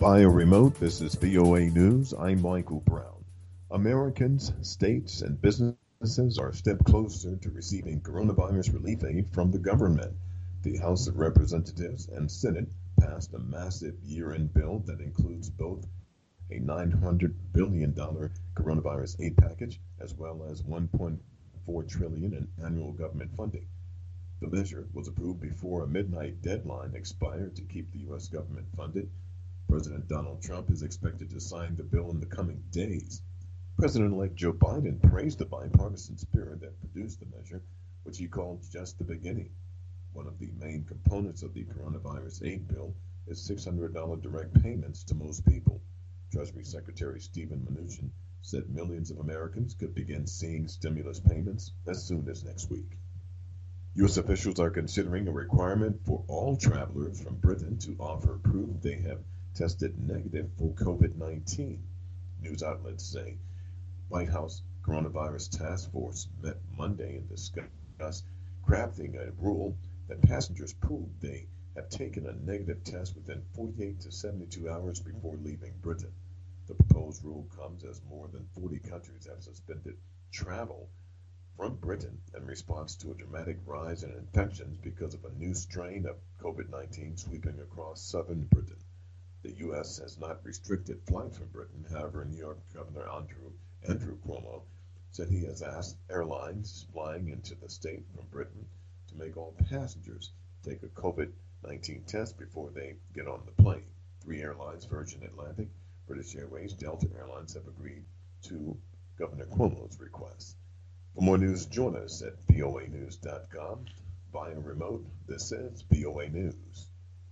Via remote, this is VOA News. I'm Michael Brown. Americans, states, and businesses are a step closer to receiving coronavirus relief aid from the government. The House of Representatives and Senate passed a massive year-end bill that includes both a $900 billion coronavirus aid package as well as $1.4 trillion in annual government funding. The measure was approved before a midnight deadline expired to keep the U.S. government funded. President Donald Trump is expected to sign the bill in the coming days. President-elect Joe Biden praised the bipartisan spirit that produced the measure, which he called just the beginning. One of the main components of the coronavirus aid bill is $600 direct payments to most people. Treasury Secretary Steven Mnuchin said millions of Americans could begin seeing stimulus payments as soon as next week. U.S. officials are considering a requirement for all travelers from Britain to offer proof they have tested negative for COVID-19. News outlets say White House Coronavirus Task Force met Monday and discussed crafting a rule that passengers prove they have taken a negative test within 48 to 72 hours before leaving Britain. The proposed rule comes as more than 40 countries have suspended travel from Britain in response to a dramatic rise in infections because of a new strain of COVID-19 sweeping across southern Britain. The U.S. has not restricted flights from Britain. However, New York Governor Andrew Cuomo said he has asked airlines flying into the state from Britain to make all passengers take a COVID-19 test before they get on the plane. 3 airlines, Virgin Atlantic, British Airways, Delta Airlines, have agreed to Governor Cuomo's request. For more news, join us at voanews.com. Via remote, this is VOA News.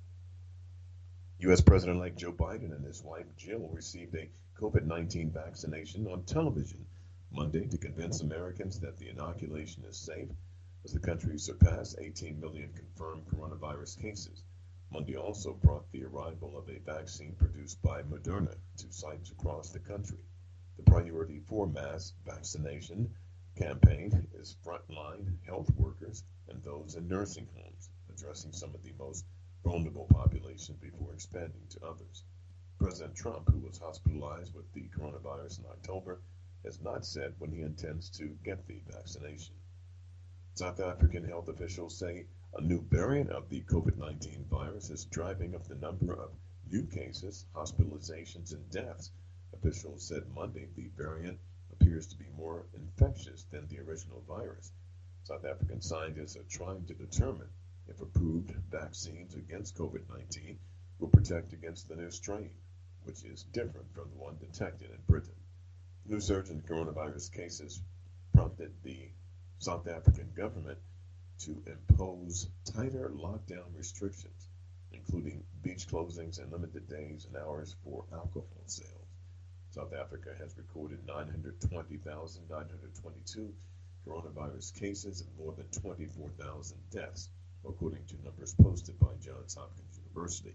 U.S. President-elect Joe Biden and his wife Jill received a COVID-19 vaccination on television Monday to convince Americans that the inoculation is safe as the country surpassed 18 million confirmed coronavirus cases. Monday also brought the arrival of a vaccine produced by Moderna to sites across the country. The priority for mass vaccination campaign is frontline health workers and those in nursing homes, addressing some of the most vulnerable populations before expanding to others. President Trump, who was hospitalized with the coronavirus in October, has not said when he intends to get the vaccination. South African health officials say a new variant of the COVID-19 virus is driving up the number of new cases, hospitalizations, and deaths. Officials said Monday the variant appears to be more infectious than the original virus. South African scientists are trying to determine if approved vaccines against COVID-19 will protect against the new strain, which is different from the one detected in Britain. The new surge in coronavirus cases prompted the South African government to impose tighter lockdown restrictions, including beach closings and limited days and hours for alcohol sales. South Africa has recorded 920,922 coronavirus cases and more than 24,000 deaths, according to numbers posted by Johns Hopkins University.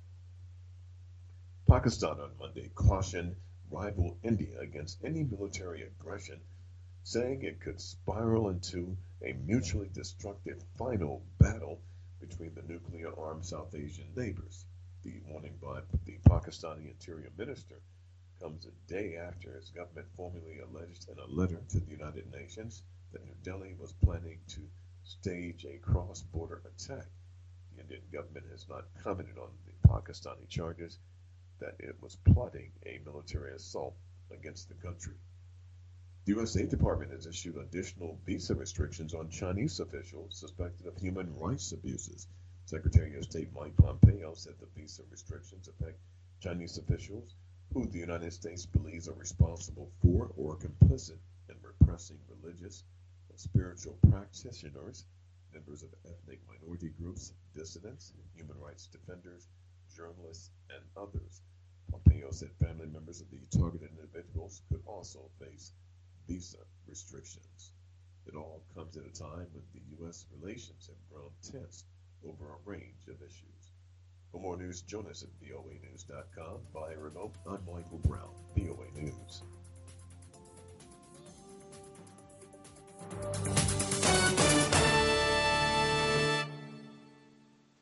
Pakistan on Monday cautioned rival India against any military aggression, saying it could spiral into a mutually destructive final battle between the nuclear-armed South Asian neighbors. The warning by the Pakistani Interior Minister comes a day after his government formally alleged in a letter to the United Nations that New Delhi was planning to stage a cross-border attack. The Indian government has not commented on the Pakistani charges that it was plotting a military assault against the country. The U.S. State Department has issued additional visa restrictions on Chinese officials suspected of human rights abuses. Secretary of State Mike Pompeo said the visa restrictions affect Chinese officials who the United States believes are responsible for or complicit in repressing religious and spiritual practitioners, members of ethnic minority groups, dissidents, human rights defenders, journalists, and others. Pompeo said family members of the targeted individuals could also face visa restrictions. It all comes at a time when the U.S. relations have grown tense over a range of issues. For more news, join us at voanews.com. Via remote, I'm Michael Brown, VOA News.